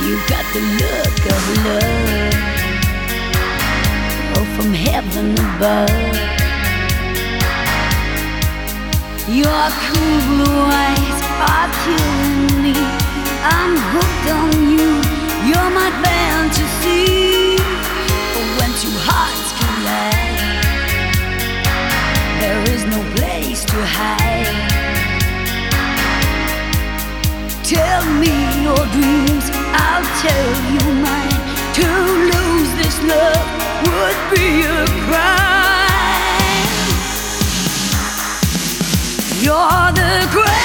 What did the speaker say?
You've got the look of love, oh, from heaven above. Your cool blue eyes are killing me. I'm hooked on you, you're my fantasy. When two hearts collide, there is no place to hide. Tell me your dreams, I'll tell you mine. To lose this love would be a crime. You're the great